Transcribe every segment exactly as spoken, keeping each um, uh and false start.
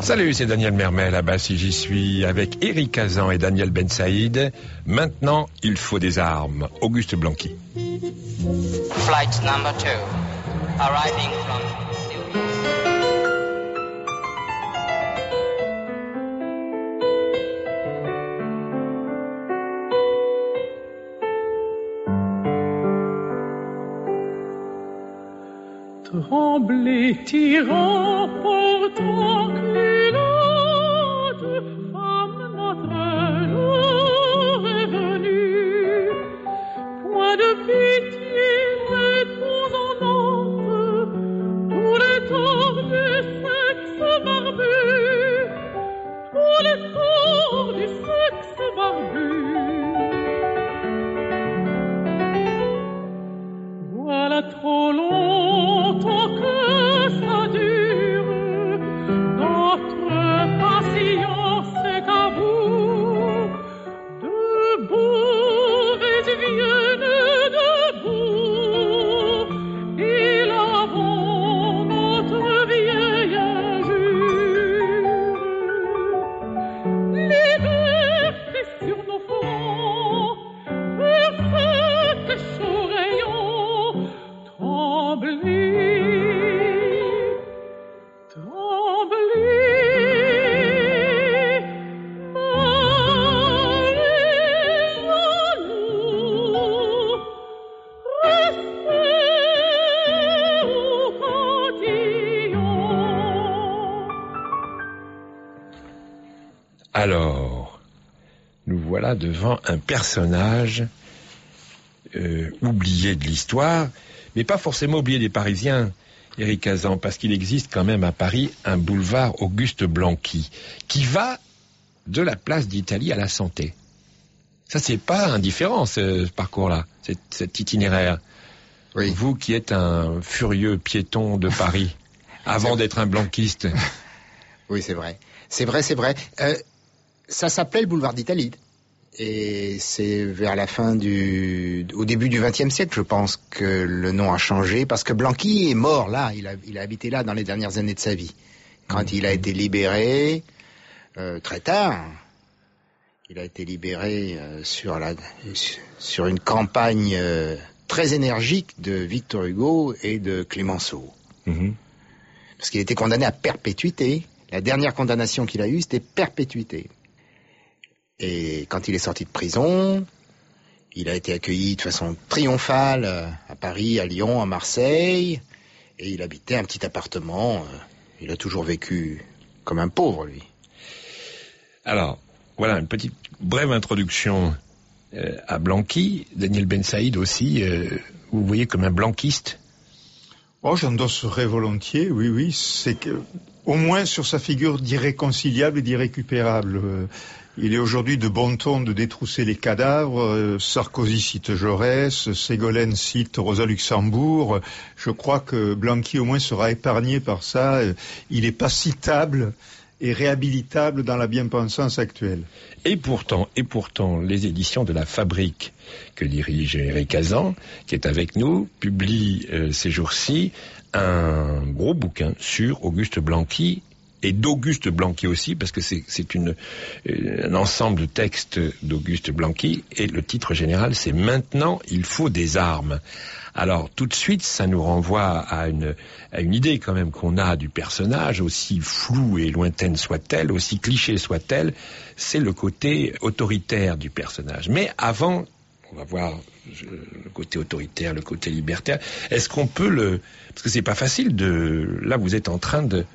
Salut, c'est Daniel Mermel, à Bassi, j'y suis, avec Éric Kazan et Daniel Ben Saïd. Maintenant, il faut des armes. Auguste Blanqui. Flight number two, arriving from New York. Tremblez, tyrans, portant culottes, femme, notre jour est venu. Point de pitié, réponds en honte, tous les torts du sexe barbu, tous les torts du sexe barbu. Voilà trop longtemps que ça dure, notre patience est à bout. Debout, Vésuvienne, debout, et lavons notre vieille injure. Liberté sur nos fronts, perfect et chaud rayon. Tremblez, tremblez, mal et jaloux, restez au cantillon. Alors, nous voilà devant un personnage euh, oublié de l'histoire, mais pas forcément oublié des Parisiens, Éric Kazan, parce qu'il existe quand même à Paris un boulevard Auguste Blanqui, qui va de la place d'Italie à la Santé. Ça, c'est pas indifférent, ce, ce parcours-là, cet, cet itinéraire. Oui. Vous qui êtes un furieux piéton de Paris, avant d'être un blanquiste. Oui, c'est vrai. C'est vrai, c'est vrai. Euh, ça s'appelait le boulevard d'Italie. Et c'est vers la fin du... au début du vingtième siècle, je pense, que le nom a changé, parce que Blanqui est mort là, il a, il a habité là dans les dernières années de sa vie. Quand mmh. il a été libéré, euh, très tard, il a été libéré euh, sur, la, sur une campagne euh, très énergique de Victor Hugo et de Clémenceau. Mmh. Parce qu'il était condamné à perpétuité. La dernière condamnation qu'il a eue, c'était perpétuité. Et quand il est sorti de prison, il a été accueilli de façon triomphale à Paris, à Lyon, à Marseille, et il habitait un petit appartement. Il a toujours vécu comme un pauvre, lui. Alors, voilà une petite brève introduction euh, à Blanqui. Daniel Ben Saïd aussi, euh, vous voyez comme un blanquiste? Oh, j'endosserais volontiers, oui, oui. C'est que, au moins sur sa figure d'irréconciliable et d'irrécupérable. Euh, Il est aujourd'hui de bon ton de détrousser les cadavres. Sarkozy cite Jaurès, Ségolène cite Rosa Luxembourg. Je crois que Blanqui au moins sera épargné par ça. Il n'est pas citable et réhabilitable dans la bien-pensance actuelle. Et pourtant, et pourtant, les éditions de la Fabrique que dirige Éric Kazan, qui est avec nous, publient euh, ces jours-ci un gros bouquin sur Auguste Blanqui, et d'Auguste Blanqui aussi, parce que c'est, c'est une, un ensemble de textes d'Auguste Blanqui, et le titre général, c'est « Maintenant, il faut des armes ». Alors, tout de suite, ça nous renvoie à une, à une idée quand même qu'on a du personnage, aussi floue et lointaine soit-elle, aussi cliché soit-elle, c'est le côté autoritaire du personnage. Mais avant, on va voir je, le côté autoritaire, le côté libertaire, est-ce qu'on peut le... Parce que c'est pas facile de... Là, vous êtes en train de...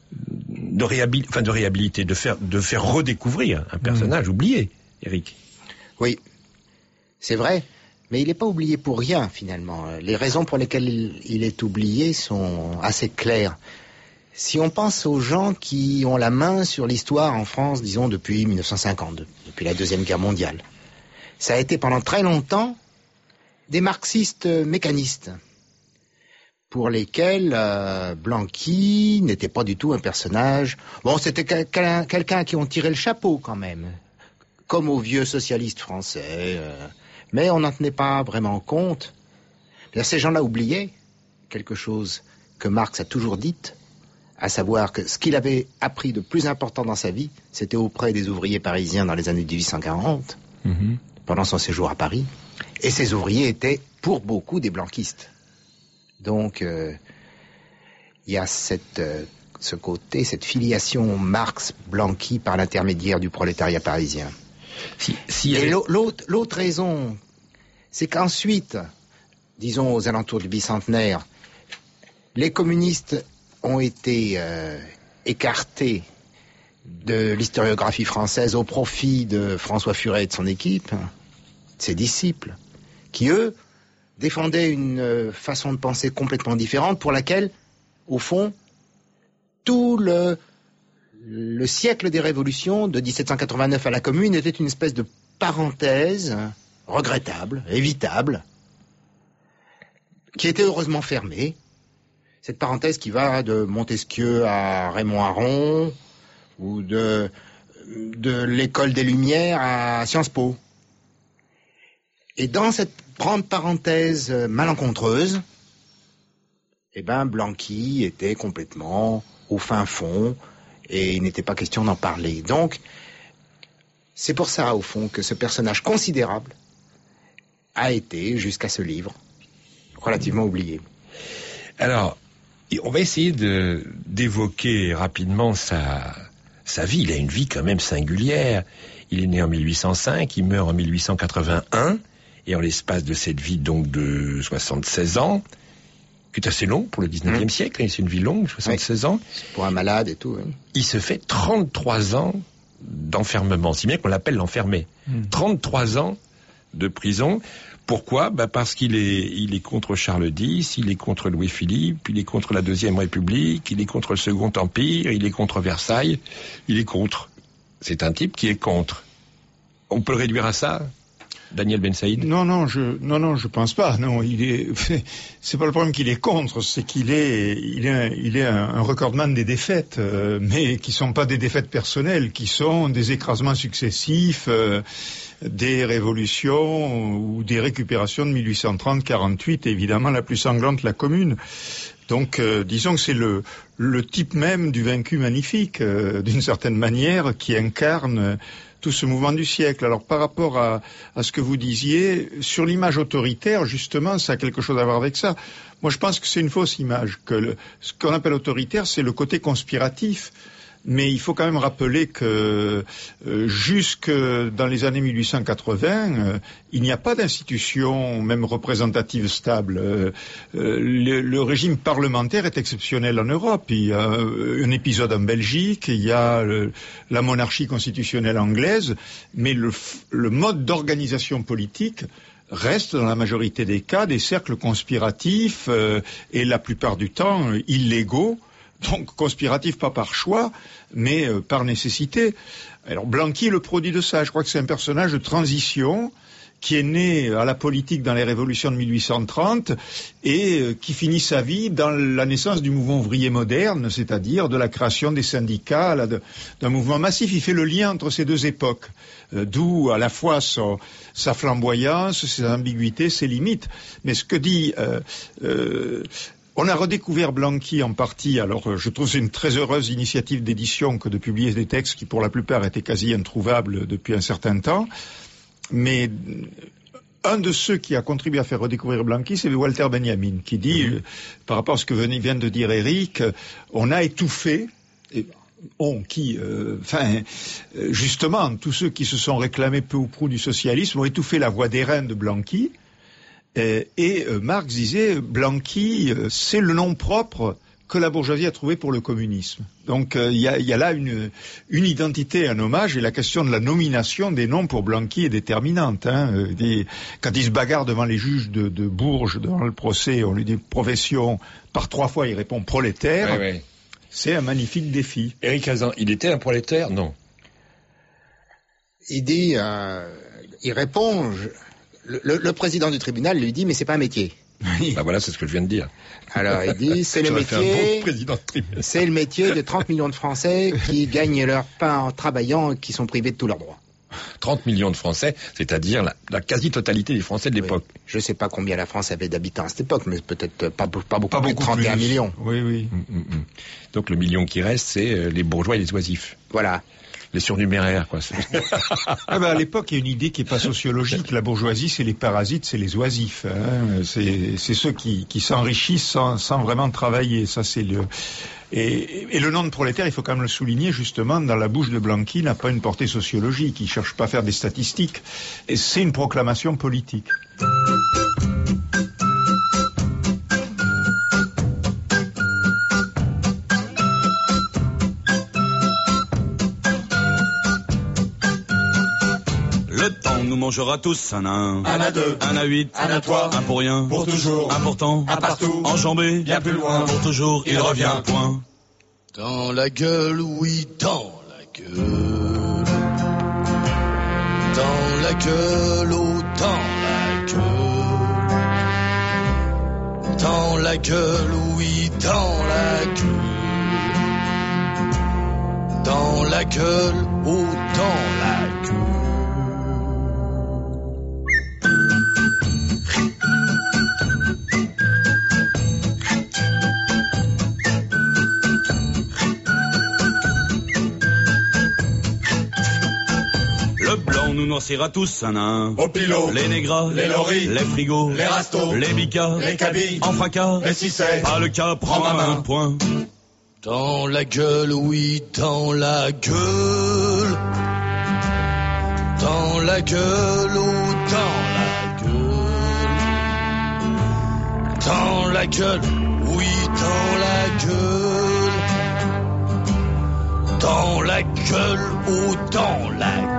de réhabiliter, enfin de réhabiliter, de faire, de faire redécouvrir un personnage mmh. oublié, Éric. Oui, c'est vrai, mais il n'est pas oublié pour rien finalement. Les raisons pour lesquelles il, il est oublié sont assez claires. Si on pense aux gens qui ont la main sur l'histoire en France, disons depuis mille neuf cent cinquante, depuis la Deuxième Guerre mondiale, ça a été pendant très longtemps des marxistes mécanistes, pour lesquels euh, Blanqui n'était pas du tout un personnage. Bon, c'était quelqu'un, quelqu'un à qui on tirait le chapeau quand même, comme aux vieux socialistes français, euh, mais on n'en tenait pas vraiment compte. Ces gens-là oubliaient quelque chose que Marx a toujours dit, à savoir que ce qu'il avait appris de plus important dans sa vie, c'était auprès des ouvriers parisiens dans les années dix-huit cent quarante, mmh. pendant son séjour à Paris, et ces ouvriers étaient pour beaucoup des blanquistes. Donc, euh, il y a cette, euh, ce côté, cette filiation Marx-Blanqui par l'intermédiaire du prolétariat parisien. Si, si et avait... l'autre, l'autre raison, c'est qu'ensuite, disons aux alentours du bicentenaire, les communistes ont été euh, écartés de l'historiographie française au profit de François Furet et de son équipe, de ses disciples, qui, eux, défendaient une façon de penser complètement différente pour laquelle, au fond, tout le, le siècle des révolutions, de dix-sept cent quatre-vingt-neuf à la Commune, était une espèce de parenthèse regrettable, évitable, qui était heureusement fermée. Cette parenthèse qui va de Montesquieu à Raymond Aron, ou de, de l'école des Lumières à Sciences Po. Et dans cette grande parenthèse malencontreuse, eh ben, Blanqui était complètement au fin fond, et il n'était pas question d'en parler. Donc, c'est pour ça, au fond, que ce personnage considérable a été, jusqu'à ce livre, relativement oublié. Alors, on va essayer de, d'évoquer rapidement sa, sa vie. Il a une vie quand même singulière. Il est né en mille huit cent cinq, il meurt en mille huit cent quatre-vingt-un, et en l'espace de cette vie donc de soixante-seize ans, qui est assez long pour le dix-neuvième mmh. siècle, c'est une vie longue, soixante-seize oui. ans. Pour un malade et tout. Oui. Il se fait trente-trois ans d'enfermement, si bien qu'on l'appelle l'enfermé. Mmh. trente-trois ans de prison. Pourquoi ? Bah parce qu'il est, il est contre Charles X, il est contre Louis-Philippe, il est contre la Deuxième République, il est contre le Second Empire, il est contre Versailles, il est contre. C'est un type qui est contre. On peut le réduire à ça ? Daniel Ben Saïd ? Non, non, je, non, non, je pense pas. Non, il est, c'est pas le problème qu'il est contre, c'est qu'il est, il est, un, il est un, un recordman des défaites, euh, mais qui sont pas des défaites personnelles, qui sont des écrasements successifs, euh, des révolutions ou des récupérations de mille huit cent trente quarante-huit, évidemment la plus sanglante, la Commune. Donc, euh, disons que c'est le, le type même du vaincu magnifique, euh, d'une certaine manière, qui incarne euh, tout ce mouvement du siècle. Alors, par rapport à, à ce que vous disiez, sur l'image autoritaire, justement, ça a quelque chose à voir avec ça. Moi, je pense que c'est une fausse image, que le, ce qu'on appelle autoritaire, c'est le côté conspiratif. Mais il faut quand même rappeler que euh, jusque dans les années mille huit cent quatre-vingts, euh, il n'y a pas d'institution même représentative stable. Euh, euh, le, le régime parlementaire est exceptionnel en Europe. Il y a un épisode en Belgique, il y a le, la monarchie constitutionnelle anglaise, mais le, le mode d'organisation politique reste dans la majorité des cas des cercles conspiratifs euh, et la plupart du temps euh, illégaux. Donc conspiratif pas par choix, mais euh, par nécessité. Alors Blanqui est le produit de ça. Je crois que c'est un personnage de transition qui est né à la politique dans les révolutions de mille huit cent trente et euh, qui finit sa vie dans la naissance du mouvement ouvrier moderne, c'est-à-dire de la création des syndicats, là, de, d'un mouvement massif. Il fait le lien entre ces deux époques, euh, d'où à la fois son, sa flamboyance, ses ambiguïtés, ses limites. Mais ce que dit... Euh, euh, On a redécouvert Blanqui en partie, alors je trouve que c'est une très heureuse initiative d'édition que de publier des textes qui pour la plupart étaient quasi introuvables depuis un certain temps, mais un de ceux qui a contribué à faire redécouvrir Blanqui, c'est Walter Benjamin, qui dit, mmh. euh, par rapport à ce que vient de dire Eric, on a étouffé... Et, On, qui, enfin, euh, justement, tous ceux qui se sont réclamés peu ou prou du socialisme ont étouffé la voix d'airain de Blanqui. Euh, et euh, Marx disait, Blanqui, euh, c'est le nom propre que la bourgeoisie a trouvé pour le communisme. Donc il euh, y, a, y a là une, une identité, un hommage, et la question de la nomination des noms pour Blanqui est déterminante. Hein. Euh, des, quand il se bagarre devant les juges de, de Bourges, devant le procès, on lui dit profession, par trois fois il répond prolétaire. Ouais, ouais. C'est un magnifique défi. Éric Cazan, il était un prolétaire ? Non. Il dit, euh, il répond... Je... Le, le, le président du tribunal lui dit, mais c'est pas un métier. Bah voilà, c'est ce que je viens de dire. Alors il dit, c'est le métier, bon c'est le métier de trente millions de Français qui gagnent leur pain en travaillant et qui sont privés de tous leurs droits. trente millions de Français, c'est-à-dire la, la quasi-totalité des Français de l'époque. Oui. Je ne sais pas combien la France avait d'habitants à cette époque, mais peut-être pas, pas beaucoup pas plus de trente et un millions. Oui, oui. Mmh, mmh. Donc le million qui reste, c'est euh, les bourgeois et les oisifs. Voilà. Les surnuméraires, quoi. Ah ben à l'époque, il y a une idée qui n'est pas sociologique. La bourgeoisie, c'est les parasites, c'est les oisifs. Hein. C'est, c'est ceux qui, qui s'enrichissent sans, sans vraiment travailler. Ça, c'est le... Et, et le nom de prolétaire, il faut quand même le souligner, justement, dans la bouche de Blanqui, n'a pas une portée sociologique. Il ne cherche pas à faire des statistiques. Et c'est une proclamation politique. Nous mangera tous un à un, un à deux, un à huit, un à trois, un pour rien, pour toujours, important, un partout, enjambé, bien plus loin, pour toujours, il, il revient, point. Dans la gueule, oui, dans la gueule. Dans la gueule, oh, dans la gueule. Dans la gueule, oui, dans la gueule. Dans la gueule, oh, dans la gueule. Nous noircira tous un à un. Au pilot, les négras, les loris, les frigos, les rastos, les bicas, les cabis, en fracas, les cissets. Pas le cas, prends ma main, point. Dans la gueule, oui, dans la gueule. Dans la gueule, oh, dans la gueule. Dans la gueule, oui, dans la gueule. Dans la gueule, oh, dans la gueule.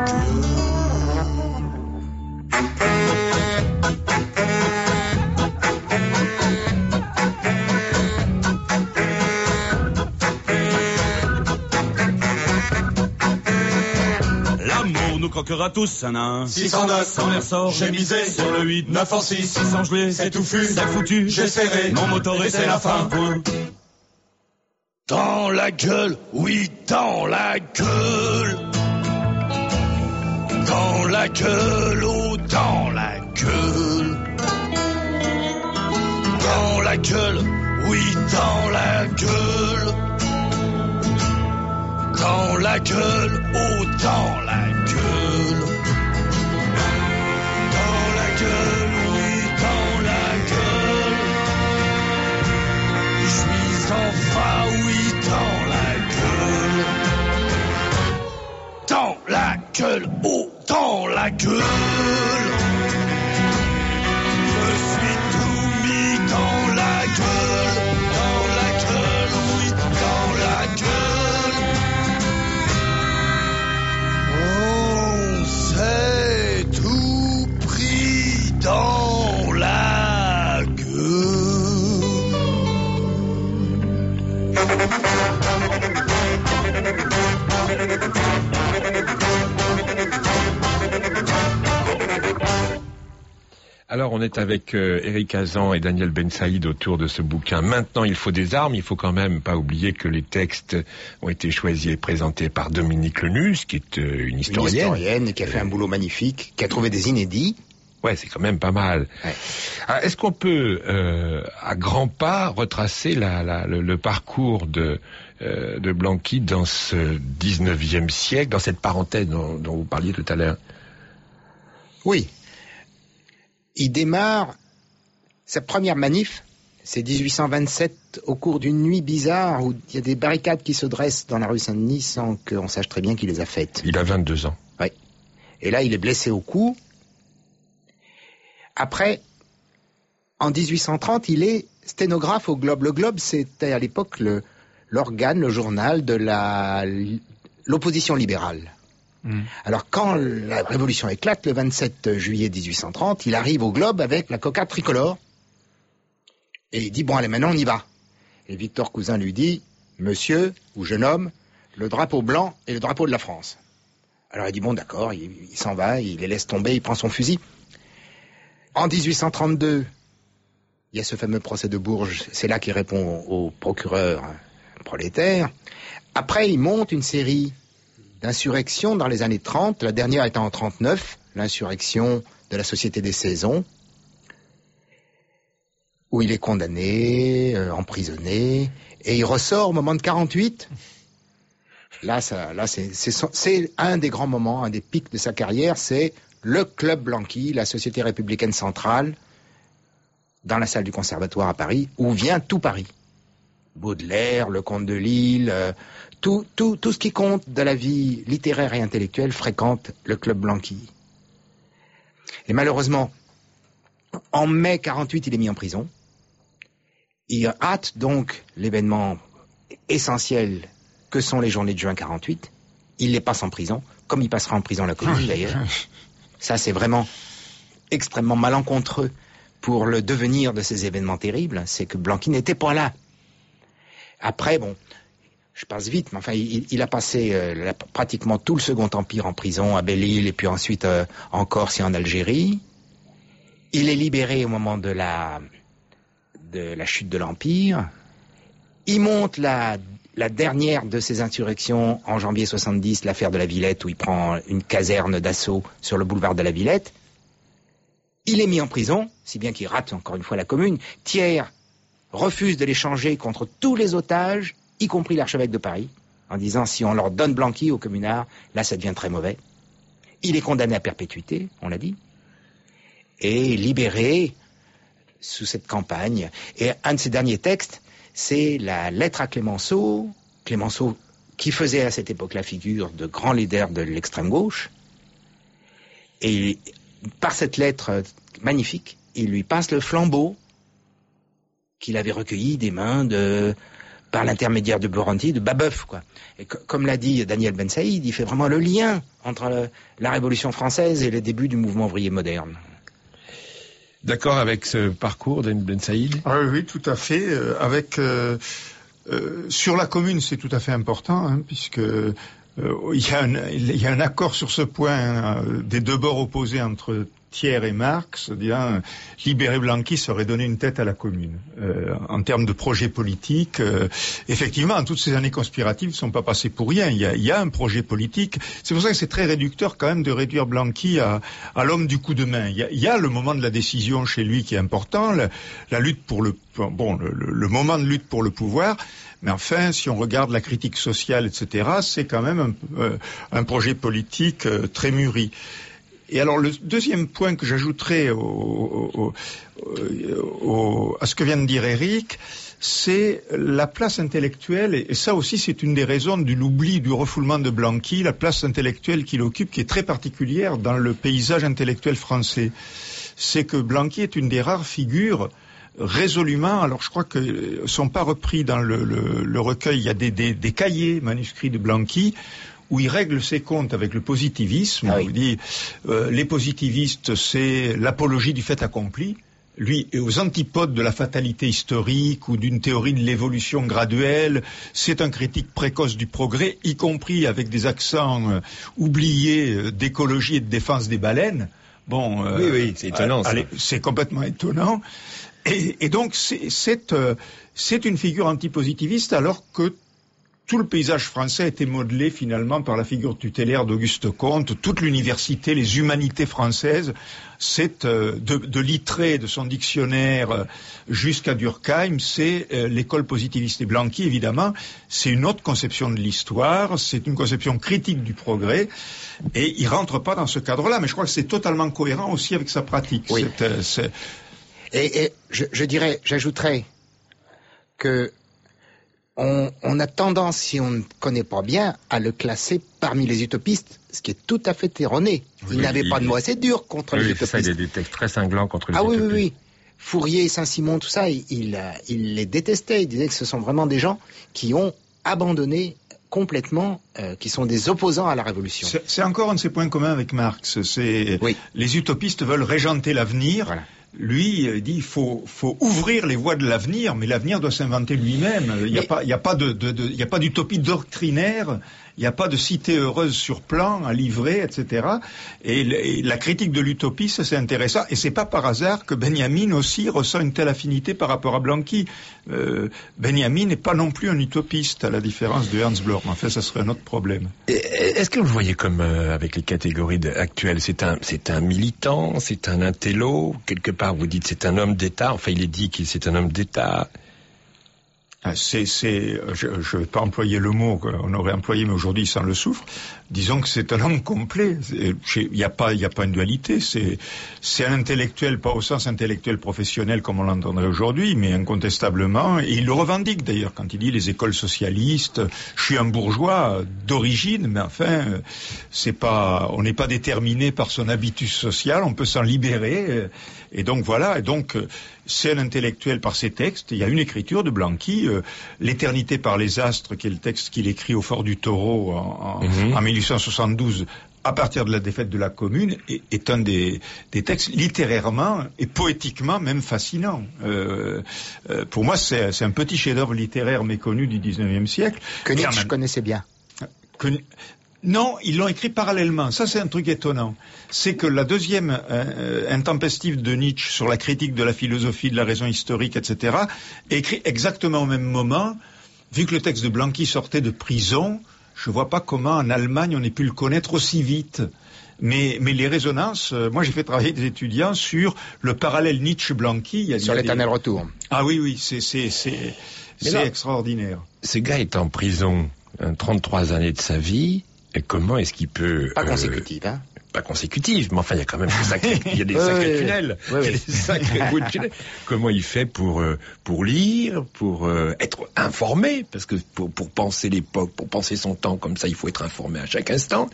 L'amour nous croquera tous un à un. six cent neuf, sans les ressorts, j'ai misé sur le huit, neuf en six, six cents gelés, c'est touffu, c'est foutu, j'ai serré, mon moteur et c'est la fin, point. Dans la gueule, oui, dans la gueule. Dans la gueule, oh, dans la gueule. Dans la gueule, oui, dans la gueule. Dans la gueule, oh, dans la gueule. Dans la gueule, oui, dans la gueule. Je suis enfin, oui, dans la gueule. Dans la gueule, oh, dans la gueule. Je suis tout mis dans la gueule. Dans la gueule, oui, dans la gueule. On s'est tout pris dans la gueule. Alors, on est avec euh, Éric Hazan et Daniel Ben Saïd autour de ce bouquin. Maintenant, il faut des armes. Il faut quand même pas oublier que les textes ont été choisis et présentés par Dominique Lenus, qui est euh, une historienne. Une historienne qui a fait un boulot magnifique, qui a trouvé des inédits. Ouais, c'est quand même pas mal. Ouais. Alors, est-ce qu'on peut, euh, à grands pas, retracer la, la, le, le parcours de, euh, de Blanqui dans ce dix-neuvième siècle, dans cette parenthèse dont, dont vous parliez tout à l'heure? Oui. Il démarre sa première manif, c'est dix-huit cent vingt-sept, au cours d'une nuit bizarre où il y a des barricades qui se dressent dans la rue Saint-Denis sans qu'on sache très bien qui les a faites. Il a vingt-deux ans. Oui. Et là, il est blessé au cou. Après, en dix-huit cent trente, il est sténographe au Globe. Le Globe, c'était à l'époque le, l'organe, le journal de la, l'opposition libérale. Mmh. Alors, quand la révolution éclate, le vingt-sept juillet dix-huit cent trente, il arrive au Globe avec la cocarde tricolore. Et il dit, bon, allez, maintenant, on y va. Et Victor Cousin lui dit, monsieur, ou jeune homme, le drapeau blanc et le drapeau de la France. Alors, il dit, bon, d'accord, il, il s'en va, il les laisse tomber, il prend son fusil. En dix-huit cent trente-deux, il y a ce fameux procès de Bourges, c'est là qu'il répond au procureur prolétaire. Après, il monte une série d'insurrections dans les années trente, la dernière étant en trente-neuf, l'insurrection de la Société des Saisons, où il est condamné, euh, emprisonné, et il ressort au moment de quarante-huit. Là, ça, là c'est, c'est, son, c'est un des grands moments, un des pics de sa carrière, c'est le Club Blanqui, la Société républicaine centrale, dans la salle du Conservatoire à Paris, où vient tout Paris. Baudelaire, le Comte de Lille, euh, tout, tout, tout ce qui compte de la vie littéraire et intellectuelle fréquente le Club Blanqui. Et malheureusement, en mai quarante-huit, il est mis en prison. Il rate donc l'événement essentiel que sont les journées de juin quarante-huit. Il les passe en prison, comme il passera en prison la Commune d'ailleurs. Ça, c'est vraiment extrêmement malencontreux pour le devenir de ces événements terribles. C'est que Blanqui n'était pas là. Après, bon, je passe vite, mais enfin, il, il a passé euh, la, pratiquement tout le Second Empire en prison à Belle-Île et puis ensuite euh, en Corse et en Algérie. Il est libéré au moment de la, de la chute de l'Empire. Il monte la, la dernière de ses insurrections en janvier soixante-dix, l'affaire de la Villette, où il prend une caserne d'assaut sur le boulevard de la Villette. Il est mis en prison, si bien qu'il rate encore une fois la Commune. Thiers refuse de l'échanger contre tous les otages, y compris l'archevêque de Paris, en disant si on leur donne Blanqui aux communards, là ça devient très mauvais. Il est condamné à perpétuité, on l'a dit, et libéré sous cette campagne. Et un de ses derniers textes, c'est la lettre à Clémenceau, Clémenceau qui faisait à cette époque la figure de grand leader de l'extrême gauche. Et par cette lettre magnifique, il lui passe le flambeau qu'il avait recueilli des mains de, par l'intermédiaire de Boranti, de Babeuf, quoi. Et co- comme l'a dit Daniel Ben Saïd, il fait vraiment le lien entre le, la Révolution française et le début du mouvement ouvrier moderne. D'accord avec ce parcours d'En Ben Saïd ? Ah oui, oui, tout à fait. Euh, avec euh, euh, sur la Commune, c'est tout à fait important, hein, puisque euh, il y a un, il y a un accord sur ce point hein, des deux bords opposés entre Thiers et Marx, disant libérer Blanqui serait donner une tête à la Commune. Euh, en termes de projet politique, euh, effectivement, toutes ces années conspiratives ne sont pas passées pour rien. Il y a, il y a un projet politique. C'est pour ça que c'est très réducteur quand même de réduire Blanqui à, à l'homme du coup de main. Il y, a, il y a le moment de la décision chez lui qui est important, la, la lutte pour le bon, le, le moment de lutte pour le pouvoir. Mais enfin, si on regarde la critique sociale, et cetera, c'est quand même un, euh, un projet politique euh, très mûri. Et alors, le deuxième point que j'ajouterais au, au, au, au, à ce que vient de dire Éric, c'est la place intellectuelle, et ça aussi c'est une des raisons de l'oubli, du refoulement de Blanqui, la place intellectuelle qu'il occupe, qui est très particulière dans le paysage intellectuel français. C'est que Blanqui est une des rares figures résolument, alors je crois que sont pas repris dans le, le, le recueil, il y a des, des, des cahiers manuscrits de Blanqui, où il règle ses comptes avec le positivisme. Ah oui. Il dit euh, les positivistes, c'est l'apologie du fait accompli. Lui est aux antipodes de la fatalité historique ou d'une théorie de l'évolution graduelle. C'est un critique précoce du progrès, y compris avec des accents euh, oubliés euh, d'écologie et de défense des baleines. Bon, euh, oui, oui, c'est étonnant. Allez, ça. C'est complètement étonnant. Et, et donc, c'est, c'est, euh, c'est une figure antipositiviste, alors que tout le paysage français a été modelé finalement par la figure tutélaire d'Auguste Comte. Toute l'université, les humanités françaises, c'est euh, de, de Littré, de son dictionnaire euh, jusqu'à Durkheim, c'est euh, l'école positiviste. Et Blanqui, évidemment, c'est une autre conception de l'histoire, c'est une conception critique du progrès, et il rentre pas dans ce cadre-là. Mais je crois que c'est totalement cohérent aussi avec sa pratique. Oui. C'est, euh, c'est... Et, et je, je dirais, j'ajouterais que On, on a tendance, si on ne connaît pas bien, à le classer parmi les utopistes, ce qui est tout à fait erroné. Il oui, n'avait il, pas de mots assez durs contre oui, les c'est utopistes. Ça, il y a des textes très cinglants contre les ah, utopistes. Ah oui, oui, oui. Fourier, Saint-Simon, tout ça, il, il, il les détestait. Il disait que ce sont vraiment des gens qui ont abandonné complètement, euh, qui sont des opposants à la Révolution. C'est, c'est encore un de ses points communs avec Marx. C'est oui. Les utopistes veulent régenter l'avenir. Voilà. Lui il dit il faut, faut ouvrir les voies de l'avenir, mais l'avenir doit s'inventer lui-même. Il n'y a, a pas de, de, de, il y a pas d'utopie doctrinaire, il n'y a pas de cité heureuse sur plan à livrer, et cetera. Et, et la critique de l'utopie, ça c'est intéressant. Et c'est pas par hasard que Benjamin aussi ressent une telle affinité par rapport à Blanqui. Euh, Benjamin n'est pas non plus un utopiste, à la différence de Ernst Bloch. En fait, ça serait un autre problème. Et, est-ce que vous le voyez comme euh, avec les catégories de, actuelles, c'est un, c'est un militant, c'est un intello, quelque part vous dites c'est un homme d'État. Enfin, il est dit qu'il c'est un homme d'État. C'est, c'est, je ne vais pas employer le mot qu'on aurait employé, mais aujourd'hui, ça le souffre. Disons que c'est un homme complet. Il n'y a pas, il n'y a pas une dualité. C'est, c'est un intellectuel, pas au sens intellectuel professionnel comme on l'entendrait aujourd'hui, mais incontestablement. Et il le revendique d'ailleurs quand il dit les écoles socialistes. Je suis un bourgeois d'origine, mais enfin, c'est pas, on n'est pas déterminé par son habitus social. On peut s'en libérer. Et donc voilà. Et donc, c'est un intellectuel par ses textes. Il y a une écriture de Blanqui, euh, L'éternité par les astres, qui est le texte qu'il écrit au Fort du Taureau en, en, mmh. en mille huit cent soixante-douze, à partir de la défaite de la Commune, est, est un des, des textes littérairement et poétiquement même fascinants. Euh, euh, pour moi, c'est, c'est un petit chef-d'œuvre littéraire méconnu du dix-neuvième siècle. Que Nietzsche même... connaissait bien. Que... Non, ils l'ont écrit parallèlement. Ça, c'est un truc étonnant. C'est que la deuxième euh, intempestive de Nietzsche sur la critique de la philosophie, de la raison historique, et cetera, est écrit exactement au même moment. Vu que le texte de Blanqui sortait de prison, je vois pas comment en Allemagne on ait pu le connaître aussi vite. Mais, mais les résonances, euh, moi j'ai fait travailler des étudiants sur le parallèle Nietzsche-Blanqui. Il y a, sur l'éternel des... retour. Ah oui, oui, c'est, c'est, c'est, c'est là, extraordinaire. Ce gars est en prison hein, trente-trois années de sa vie. Et comment est-ce qu'il peut... Pas consécutive, euh, hein Pas consécutive, mais enfin, il y a quand même des sacrés, il y a des sacrés oui, tunnels. Oui, oui. Il y a des sacrés bouts de tunnels. Comment il fait pour, euh, pour lire, pour euh, être informé, parce que pour, pour penser l'époque, pour penser son temps comme ça, il faut être informé à chaque instant.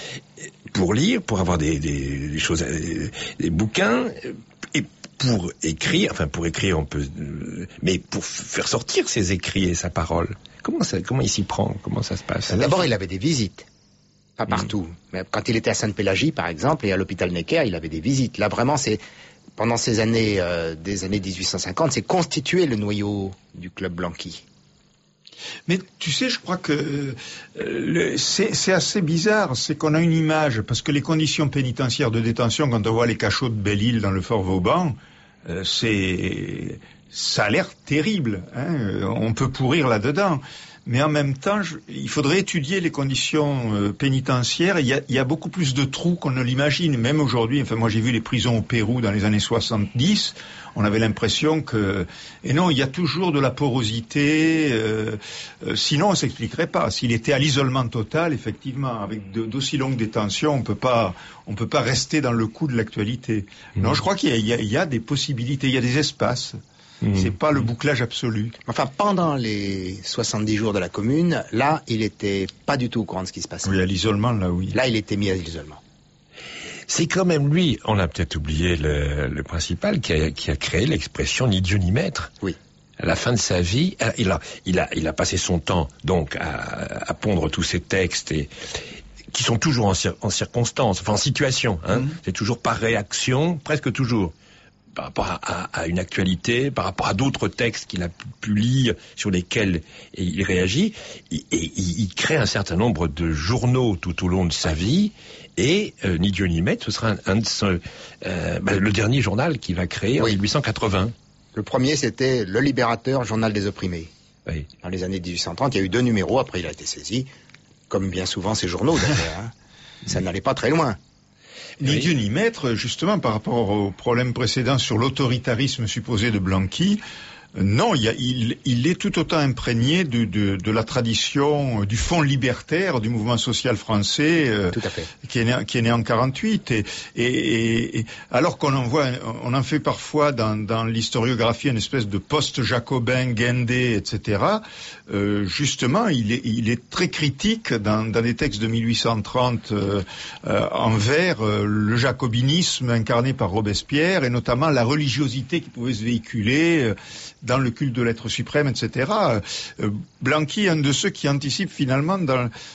Pour lire, pour avoir des, des, des choses, des, des bouquins, et pour écrire, enfin pour écrire on peut, euh, mais pour faire sortir ses écrits et sa parole. Comment ça, comment il s'y prend? Comment ça se passe? D'abord, il avait des visites. Pas partout. Mmh. Mais quand il était à Sainte-Pélagie, par exemple, et à l'hôpital Necker, il avait des visites. Là, vraiment, c'est pendant ces années, euh, des années dix-huit cent cinquante, c'est constitué le noyau du club Blanqui. Mais tu sais, je crois que euh, le, c'est, c'est assez bizarre. C'est qu'on a une image, parce que les conditions pénitentiaires de détention, quand on voit les cachots de Belle-Île dans le Fort Vauban, euh, c'est, ça a l'air terrible. Hein, on peut pourrir là-dedans. Mais en même temps, je, il faudrait étudier les conditions euh, pénitentiaires. Il y, a, il y a beaucoup plus de trous qu'on ne l'imagine. Même aujourd'hui, enfin moi j'ai vu les prisons au Pérou dans les années soixante-dix. On avait l'impression que... Et non, il y a toujours de la porosité. Euh, euh, sinon, on s'expliquerait pas. S'il était à l'isolement total, effectivement, avec de, d'aussi longues détentions, on peut pas, on peut pas rester dans le coup de l'actualité. Mmh. Non, je crois qu'il y a, il y a, il y a des possibilités, il y a des espaces. Mmh. C'est pas le bouclage absolu. Enfin, pendant les soixante-dix jours de la Commune, là, il était pas du tout au courant de ce qui se passait. Oui, à l'isolement, là, oui. Là, il était mis à l'isolement. C'est quand même lui, on a peut-être oublié le, le principal, qui a, qui a créé l'expression ni Dieu ni maître. Oui. À la fin de sa vie, il a, il a, il a passé son temps, donc, à, à pondre tous ces textes et, qui sont toujours en, cir- en circonstance, enfin en situation, hein. Mmh. C'est toujours par réaction, presque toujours. Par rapport à, à, à une actualité, par rapport à d'autres textes qu'il a pu, pu lire, sur lesquels il réagit, et, et il crée un certain nombre de journaux tout au long de sa vie, et euh, ni Dieu ni maître, ce sera un, un de ce, euh, bah, le dernier journal qu'il va créer oui. en mille huit cent quatre-vingts. Le premier, c'était Le Libérateur, journal des opprimés. Oui. Dans les années dix-huit cent trente, il y a eu deux numéros, après il a été saisi, comme bien souvent ces journaux d'ailleurs. Hein. Ça n'allait pas très loin. Ni oui. Dieu ni maître, justement, par rapport au problème précédent sur l'autoritarisme supposé de Blanqui, euh, non, il, y a, il, il est tout autant imprégné de, de, de la tradition, euh, du fond libertaire du mouvement social français, euh, tout à fait. qui est né, qui est né en quarante-huit. Et, et, et, et alors qu'on en voit, on en fait parfois dans, dans l'historiographie une espèce de post-jacobin, guindé, et cetera. Euh, justement, il est, il est très critique dans, dans les textes de mille huit cent trente euh, euh, envers euh, le jacobinisme incarné par Robespierre et notamment la religiosité qui pouvait se véhiculer euh, dans le culte de l'être suprême, et cetera. Euh, Blanqui est un de ceux qui anticipe finalement dans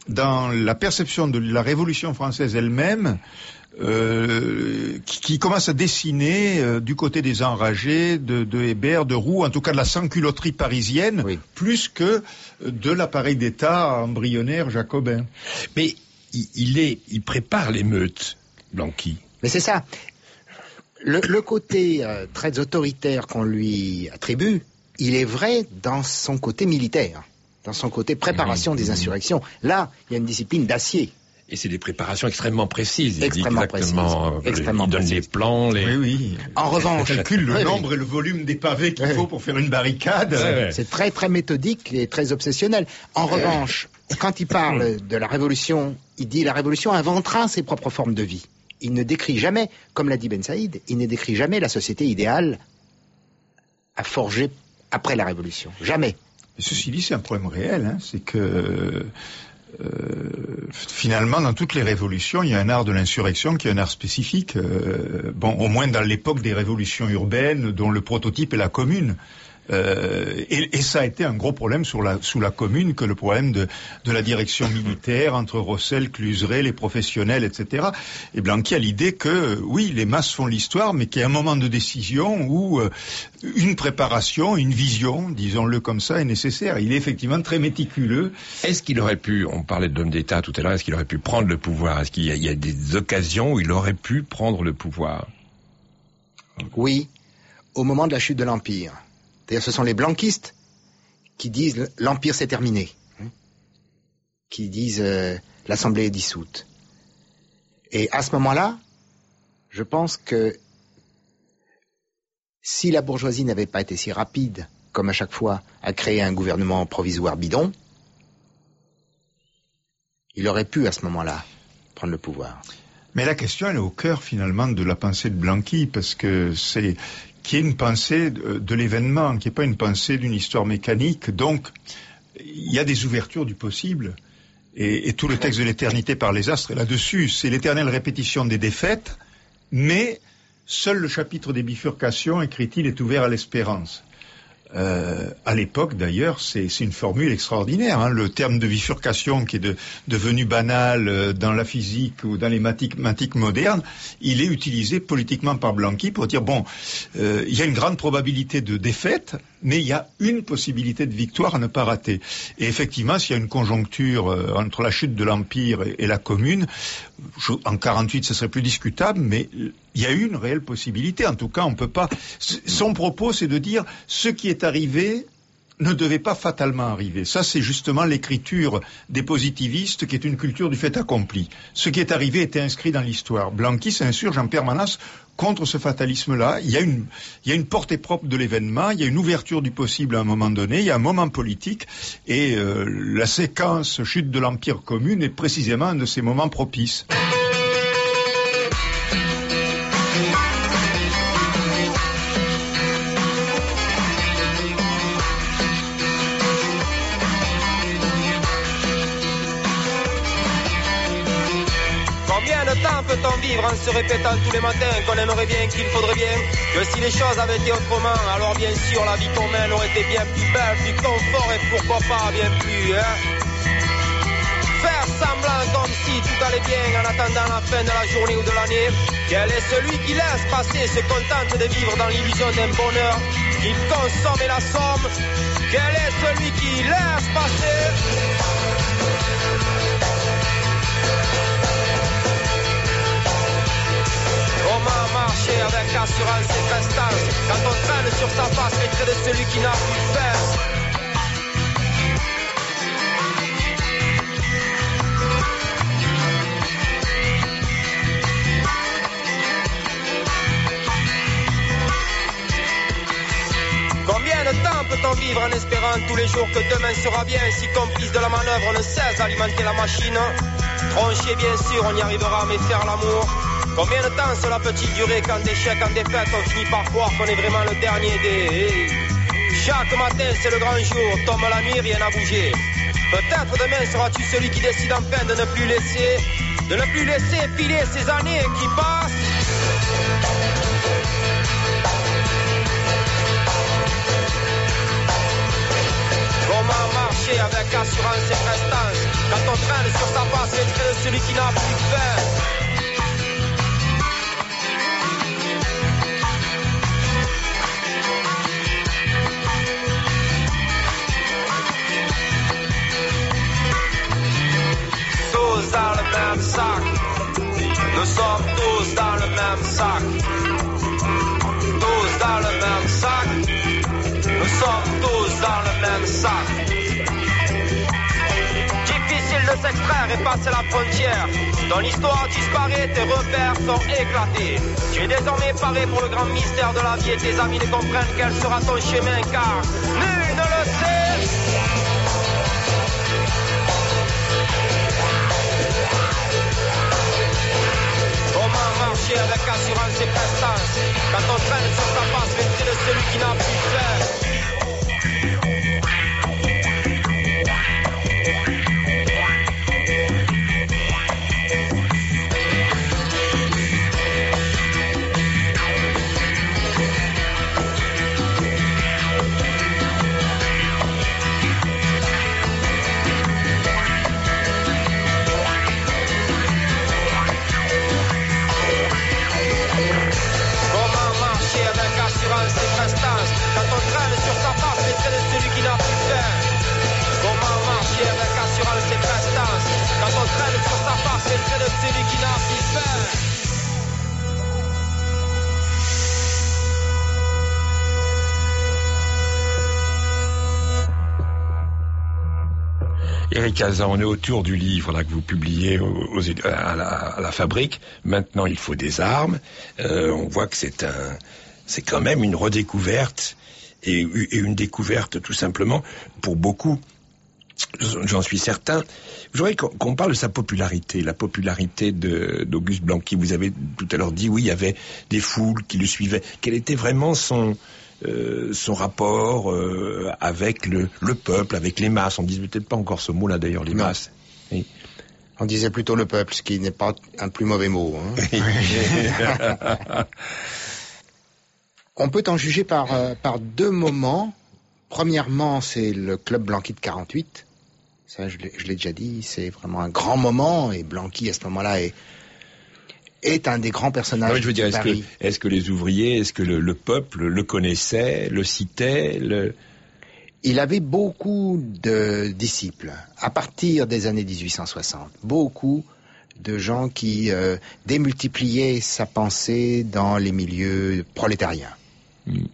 dans la perception de la Révolution française elle-même, euh, qui, qui commence à dessiner euh, du côté des enragés, de, de Hébert, de Roux, en tout cas de la sans-culotterie parisienne, oui. plus que de l'appareil d'État embryonnaire jacobin. Mais il, il, est, il prépare l'émeute, Blanqui. Mais c'est ça. Le, le côté euh, très autoritaire qu'on lui attribue, il est vrai dans son côté militaire, dans son côté préparation mmh, des insurrections. Là, il y a une discipline d'acier. Et c'est des préparations extrêmement précises. Il extrêmement dit exactement, précises. Extrêmement il donne précises. les plans, les... Oui, oui. En revanche... Il calcule le oui, nombre oui. et le volume des pavés qu'il oui. faut pour faire une barricade. C'est, c'est très, très méthodique et très obsessionnel. En revanche, quand il parle de la Révolution, il dit la Révolution inventera ses propres formes de vie. Il ne décrit jamais, comme l'a dit Ben Saïd, il ne décrit jamais la société idéale à forger après la Révolution. Jamais. Et ceci dit, c'est un problème réel. Hein. C'est que... Euh, finalement, dans toutes les révolutions, il y a un art de l'insurrection qui est un art spécifique. Euh, bon, au moins dans l'époque des révolutions urbaines, dont le prototype est la Commune. Euh, et, et ça a été un gros problème sur la, sous la Commune que le problème de, de la direction militaire entre Rossel, Cluseret, les professionnels, et cetera. Et Blanqui a l'idée que, oui, les masses font l'histoire, mais qu'il y a un moment de décision où euh, une préparation, une vision, disons-le comme ça, est nécessaire. Il est effectivement très méticuleux. Est-ce qu'il aurait pu, on parlait d'homme d'État tout à l'heure, est-ce qu'il aurait pu prendre le pouvoir? Est-ce qu'il y a, il y a des occasions où il aurait pu prendre le pouvoir? Oui, au moment de la chute de l'Empire. C'est-à-dire, ce sont les blanquistes qui disent l'Empire s'est terminé, hein, qui disent euh, l'Assemblée est dissoute. Et à ce moment-là, je pense que si la bourgeoisie n'avait pas été si rapide, comme à chaque fois, à créer un gouvernement provisoire bidon, il aurait pu à ce moment-là prendre le pouvoir. Mais la question, elle est au cœur finalement de la pensée de Blanqui, parce que c'est qui est une pensée de, de l'événement, qui n'est pas une pensée d'une histoire mécanique. Donc, il y a des ouvertures du possible. Et, et tout le texte de l'éternité par les astres est là-dessus. C'est l'éternelle répétition des défaites, mais seul le chapitre des bifurcations, écrit-il, est ouvert à l'espérance. Euh, à l'époque, d'ailleurs, c'est, c'est une formule extraordinaire. Hein. Le terme de bifurcation, qui est de, devenu banal euh, dans la physique ou dans les mathématiques modernes, il est utilisé politiquement par Blanqui pour dire, bon, euh, il y a une grande probabilité de défaite, mais il y a une possibilité de victoire à ne pas rater. Et effectivement, s'il y a une conjoncture euh, entre la chute de l'Empire et, et la Commune, je, en quarante-huit, ce serait plus discutable, mais il y a eu une réelle possibilité. En tout cas, on peut pas... Son propos, c'est de dire, ce qui est arrivé ne devait pas fatalement arriver. Ça, c'est justement l'écriture des positivistes, qui est une culture du fait accompli. Ce qui est arrivé était inscrit dans l'histoire. Blanqui s'insurge en permanence contre ce fatalisme-là. Il y a une, il y a une portée propre de l'événement, il y a une ouverture du possible à un moment donné, il y a un moment politique, et euh, la séquence chute de l'Empire Commune est précisément un de ces moments propices. Combien de temps peut-on vivre en se répétant tous les matins qu'on aimerait bien, qu'il faudrait bien, que si les choses avaient été autrement, alors bien sûr la vie qu'on mène aurait été bien plus belle, plus confort et pourquoi pas bien plus, hein. Faire semblant comme si tout allait bien en attendant la fin de la journée ou de l'année. Quel est celui qui laisse passer, se contente de vivre dans l'illusion d'un bonheur, qui consomme et la somme? Quel est celui qui laisse passer? Comment marcher avec assurance et prestance quand on traîne sur sa face les traits de celui qui n'a plus de fesses? Combien de temps peut-on vivre en espérant tous les jours que demain sera bien, si complice de la manœuvre on ne cesse d'alimenter la machine? Troncher bien sûr on y arrivera, mais faire l'amour, combien de temps cela peut-il durer quand d'échec en défaite on finit par croire qu'on est vraiment le dernier des... Chaque matin c'est le grand jour, tombe la nuit, rien n'a bougé. Peut-être demain seras-tu celui qui décide enfin de ne plus laisser, de ne plus laisser filer ces années qui passent. Comment marcher avec assurance et prestance quand on traîne qui n'a plus faim. Tous dans le même sac, nous sommes tous dans le même sac. Tous dans le même sac, nous sommes tous dans le même sac. Difficile de s'extraire et passer la frontière. Ton histoire disparaît, tes repères sont éclatés. Tu es désormais paré pour le grand mystère de la vie et tes amis ne comprennent quel sera ton chemin car nul ne le sait. Marcher avec assurance et prestance. Quand on traîne sur sa face les traits de celui qui n'a plus faim. Quand on traîne sur sa face les traits de celui qui n'a plus faim. Comment marcher avec assurance et prestance quand on traîne sur sa face les traits de celui qui n'a plus faim. Éric Hazan, on est autour du livre là que vous publiez aux, aux, à, la, à la Fabrique. Maintenant, il faut des armes. Euh, on voit que c'est un, c'est quand même une redécouverte et, et une découverte tout simplement pour beaucoup. J'en suis certain. Je voudrais qu'on, qu'on parle de sa popularité, la popularité de, d'Auguste Blanqui. Vous avez tout à l'heure dit, oui, il y avait des foules qui le suivaient. Quel était vraiment son, euh, son rapport euh, avec le, le peuple, avec les masses? On disait peut-être pas encore ce mot-là d'ailleurs, les non. masses. Oui. On disait plutôt le peuple, ce qui n'est pas un plus mauvais mot. Hein. On peut en juger par, euh, par deux moments. Premièrement, c'est le Club Blanqui de quarante-huit. Ça, je l'ai, je l'ai déjà dit, c'est vraiment un grand moment, et Blanqui, à ce moment-là, est, est un des grands personnages oui, je veux dire, de est-ce Paris. Que, est-ce que les ouvriers, est-ce que le, le peuple le connaissait, le citait le... Il avait beaucoup de disciples, à partir des années dix-huit cent soixante. Beaucoup de gens qui euh, démultipliaient sa pensée dans les milieux prolétariens. Mm.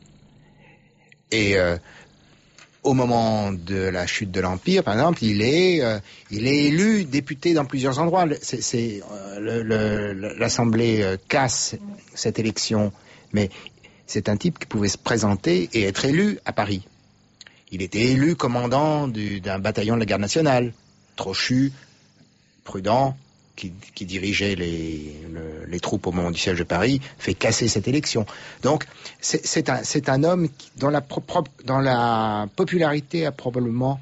Et euh, au moment de la chute de l'Empire, par exemple, il est, euh, il est élu député dans plusieurs endroits. C'est, c'est, euh, le, le, l'Assemblée euh, casse cette élection, mais c'est un type qui pouvait se présenter et être élu à Paris. Il était élu commandant du, d'un bataillon de la garde nationale, Trochu, prudent, qui, qui dirigeait les, le, les troupes au moment du siège de Paris, fait casser cette élection. Donc, c'est, c'est, un, c'est un homme qui, dont, la pro, dont la popularité a probablement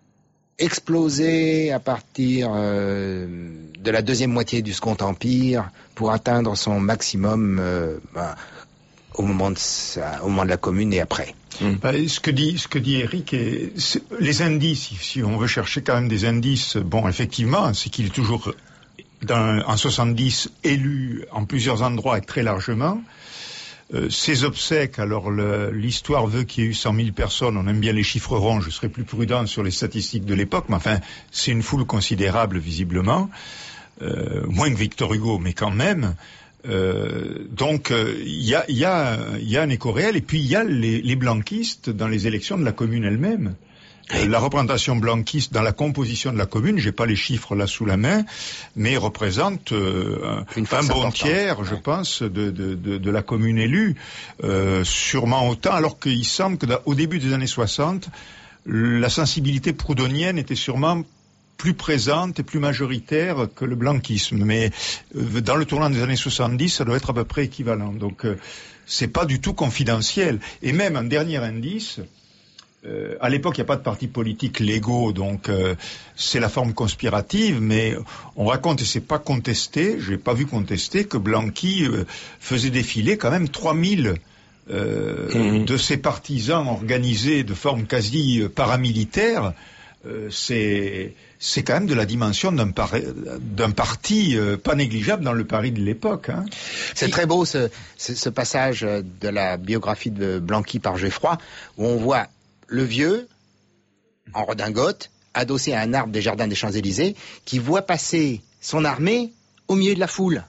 explosé à partir euh, de la deuxième moitié du Second Empire pour atteindre son maximum euh, ben, au moment de sa, au moment de la Commune et après. Mmh. Bah, ce que dit ce que dit Éric, est, c'est, les indices, si on veut chercher quand même des indices, bon, effectivement, c'est qu'il est toujours dans, en soixante-dix élu en plusieurs endroits et très largement. Euh, ses obsèques, alors le, l'histoire veut qu'il y ait eu cent mille personnes, on aime bien les chiffres ronds, je serais plus prudent sur les statistiques de l'époque, mais enfin, c'est une foule considérable visiblement, euh, moins que Victor Hugo, mais quand même. Euh, donc il euh, y, a, y, a, y a un écho réel, et puis il y a les, les blanquistes dans les élections de la commune elle-même. Euh, la représentation blanquiste dans la composition de la commune, j'ai pas les chiffres là sous la main, mais représente euh, un, un bon tiers, je pense, de, de, de, de la commune élue, euh, sûrement autant, alors qu'il semble qu'au début des années soixante, la sensibilité proudhonienne était sûrement plus présente et plus majoritaire que le blanquisme, mais euh, dans le tournant des années soixante-dix, ça doit être à peu près équivalent. Donc, euh, c'est pas du tout confidentiel. Et même un dernier indice, euh, à l'époque, il n'y a pas de partis politiques légaux, donc euh, c'est la forme conspirative, mais on raconte, et c'est pas contesté, j'ai pas vu contester, que Blanqui euh, faisait défiler quand même trois mille euh, mmh. de ses partisans organisés de forme quasi paramilitaire. euh, c'est c'est quand même de la dimension d'un, par, d'un parti euh, pas négligeable dans le Paris de l'époque. Hein. C'est très beau ce, ce, ce passage de la biographie de Blanqui par Geffroy, où on voit le vieux, en redingote, adossé à un arbre des jardins des Champs-Élysées, qui voit passer son armée au milieu de la foule.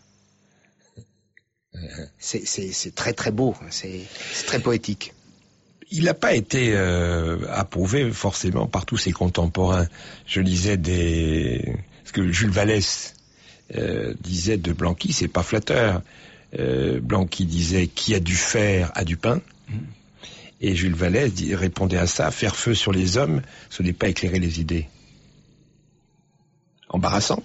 C'est, c'est, c'est très très beau, c'est, c'est très poétique. Il n'a pas été euh, approuvé forcément par tous ses contemporains. Je lisais des... ce que Jules Vallès euh, disait de Blanqui, c'est pas flatteur. Euh, Blanqui disait « qui a du fer a du pain ». Et Jules Vallès dit, répondait à ça, faire feu sur les hommes, ce n'est pas éclairer les idées. Embarrassant.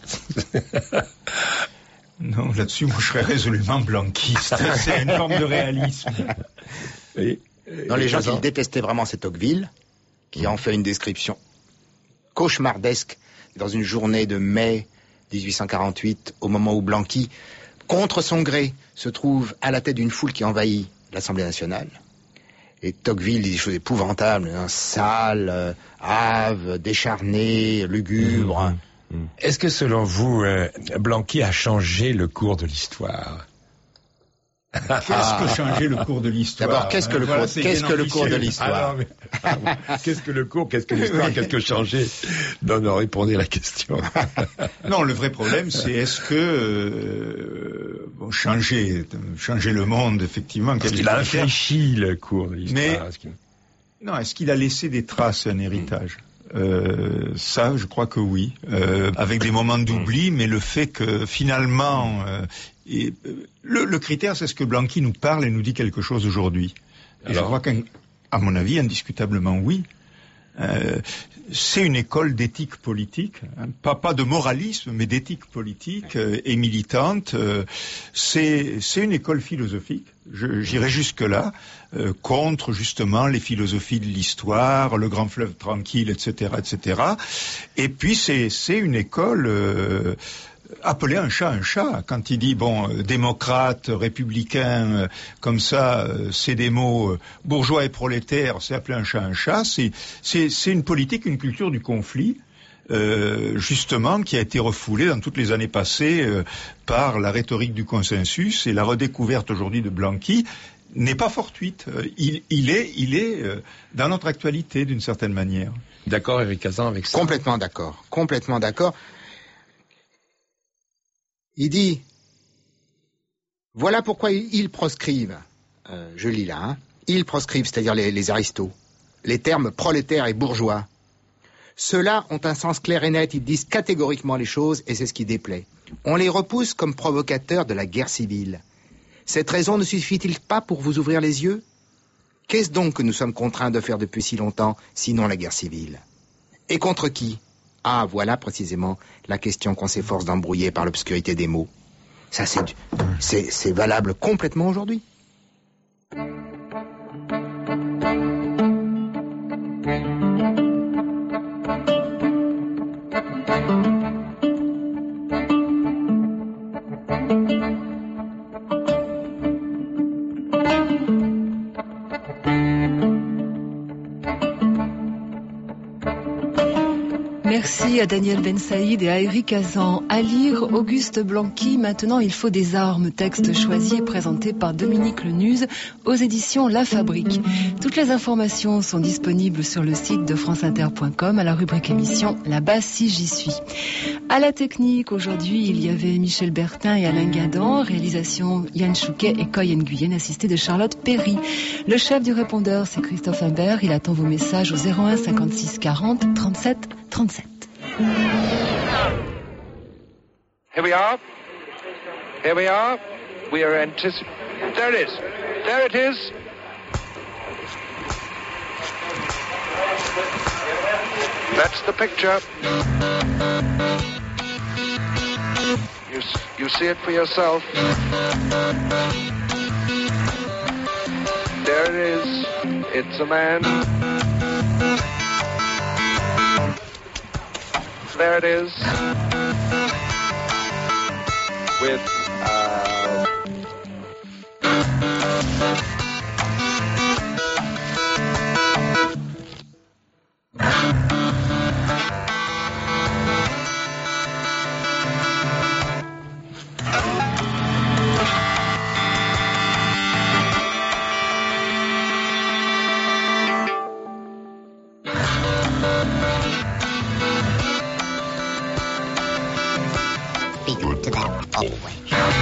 Non, là-dessus, moi, je serais résolument blanquiste. C'est une forme de réalisme. Oui. Dans les gens qui détestaient vraiment, c'est Tocqueville, qui en fait une description cauchemardesque dans une journée de mai dix-huit cent quarante-huit, au moment où Blanqui, contre son gré, se trouve à la tête d'une foule qui envahit l'Assemblée nationale. Et Tocqueville dit des choses épouvantables, hein, sale, euh, hâve, décharné, lugubre. Mmh, mmh. Est-ce que selon vous, euh, Blanqui a changé le cours de l'histoire ? Qu'est-ce que changer le cours de l'histoire ? D'abord, qu'est-ce que le, voilà, cours, qu'est-ce que le cours de l'histoire ? ah non, mais, ah bon, Qu'est-ce que le cours, qu'est-ce que l'histoire, qu'est-ce que changer ? Non, non, répondez à la question. Non, le vrai problème, c'est est-ce que euh, bon, changer, changer le monde, effectivement. Est-ce qu'il a infléchi le cours de l'histoire ? Mais, non, est-ce qu'il a laissé des traces, un héritage ? Euh, ça, je crois que oui, euh, avec des moments d'oubli, mais le fait que finalement, euh, et, euh, le, le critère, c'est ce que Blanqui nous parle et nous dit quelque chose aujourd'hui. Et Alors, je crois qu'à mon avis, indiscutablement oui. Euh, c'est une école d'éthique politique, hein, pas pas de moralisme, mais d'éthique politique euh, et militante. Euh, c'est c'est une école philosophique. Je, j'irai jusque là, euh, contre justement les philosophies de l'histoire, le grand fleuve tranquille, et cetera, et cetera. Et puis c'est c'est une école euh, appeler un chat un chat. Quand il dit, bon, euh, démocrate, républicain, euh, comme ça, euh, c'est des mots euh, bourgeois et prolétaires, c'est appeler un chat un chat, c'est, c'est, c'est une politique, une culture du conflit, euh, justement, qui a été refoulée dans toutes les années passées euh, par la rhétorique du consensus, et la redécouverte aujourd'hui de Blanqui n'est pas fortuite. Euh, il, il est, il est euh, dans notre actualité, d'une certaine manière. D'accord, Éric Cazan, avec ça ? Complètement d'accord, complètement d'accord. Il dit, voilà pourquoi ils proscrivent, euh, je lis là, hein, ils proscrivent, c'est-à-dire les, les aristos, les termes prolétaires et bourgeois. Ceux-là ont un sens clair et net, ils disent catégoriquement les choses et c'est ce qui déplaît. On les repousse comme provocateurs de la guerre civile. Cette raison ne suffit-il pas pour vous ouvrir les yeux ? Qu'est-ce donc que nous sommes contraints de faire depuis si longtemps, sinon la guerre civile ? Et contre qui ? Ah, voilà précisément la question qu'on s'efforce d'embrouiller par l'obscurité des mots. Ça, c'est, c'est, c'est valable complètement aujourd'hui. Merci à Daniel Ben Saïd et à Éric Cazan. À lire Auguste Blanqui, Maintenant il faut des armes, texte choisi et présenté par Dominique Lenuse aux éditions La Fabrique. Toutes les informations sont disponibles sur le site de franceinter point com à la rubrique émission Là-bas si j'y suis. À la technique, aujourd'hui, il y avait Michel Bertin et Alain Guadan, réalisation Yann Chouquet et Coy Nguyen, assisté de Charlotte Perry. Le chef du répondeur, c'est Christophe Imbert. Il attend vos messages au zéro un cinquante-six quarante trente-sept trente-sept. Here we are. Here we are. We are anticipating. There it is. There it is. That's the picture. You, you see it for yourself. There it is. It's a man. There it is. With, uh... be good to them always.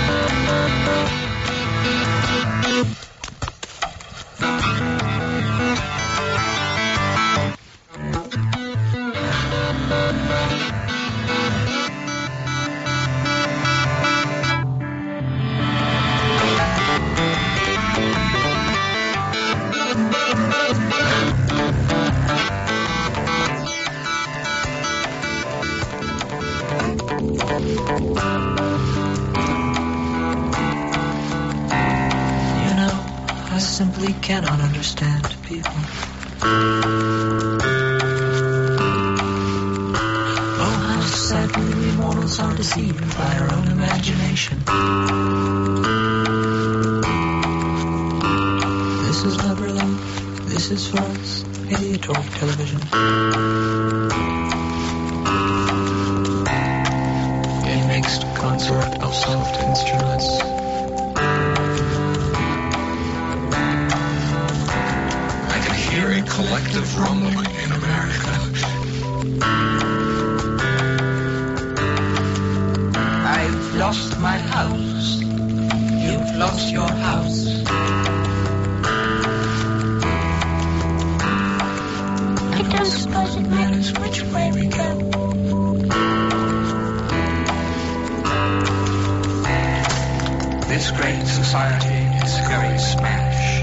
Simply cannot understand people. Oh, how sadly we mortals are deceived by our own imagination. This is my love, this is false, idiotic television. A mixed consort of soft instruments. A collective rumbling in America. I've lost my house. You've lost your house. I don't suppose it matters which way we go. This great society is going smash.